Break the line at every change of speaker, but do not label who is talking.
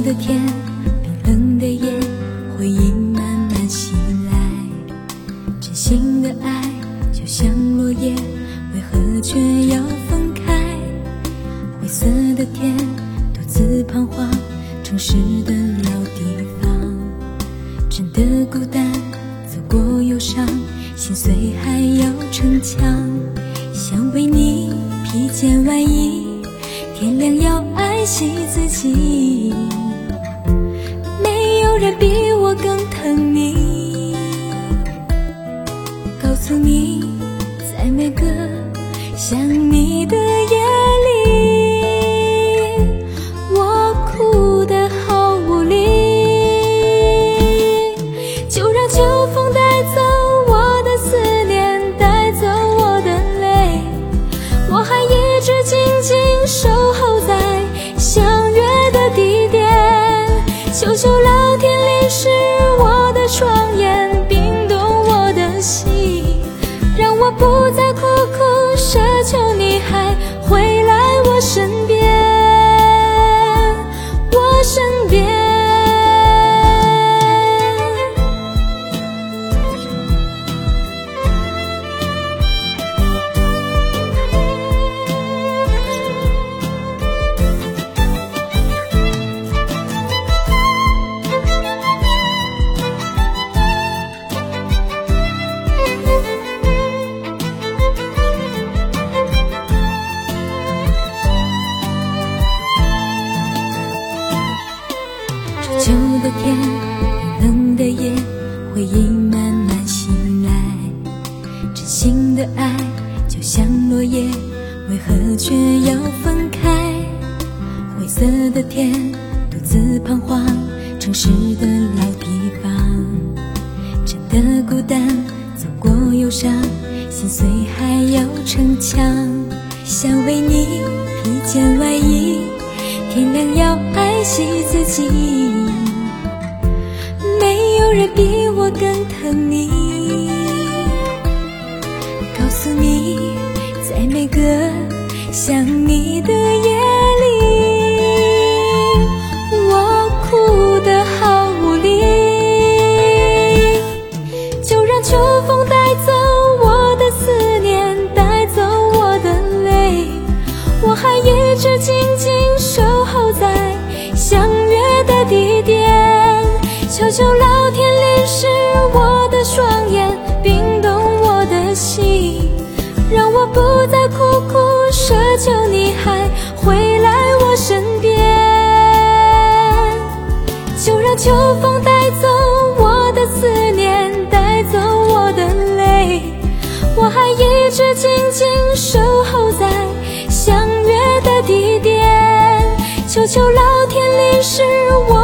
的天，冰冷的夜，回忆慢慢袭来。真心的爱就像落叶，为何却要分开？灰色的天，独自彷徨，城市的老地方，真的孤单，走过忧伤，心碎还要逞强。想为你披件外衣，天亮要爱惜自己，没有人比我更疼你。告诉你，在每个想你的夜里，我哭得好无力。就让秋风带走我的思念，带走我的泪，我还一直静静守候在相约的地点。求求老天淋湿我的双眼，冰冻我的心，让我不再苦苦奢求你还回来我身边，我身边。旧的天，冰冷的夜，回忆慢慢醒来。真心的爱就像落叶，为何却要分开？灰色的天，独自彷徨，城市的老地方，真的孤单，走过忧伤，心碎还要逞强。想为你披件外衣，天亮要爱惜自己，没有人比我更疼你。告诉你，在每个想你的夜里，我哭得好无力。就让秋风带走我的思念，带走我的泪，我还一直静静守候在相约的地点。求求老天淋湿我的双眼，冰冻我的心，让我不再苦苦奢求你还回来我身边。就让秋风带走我的思念，带走我的泪，我还一直静静守候在相约的地点。求求老天淋湿我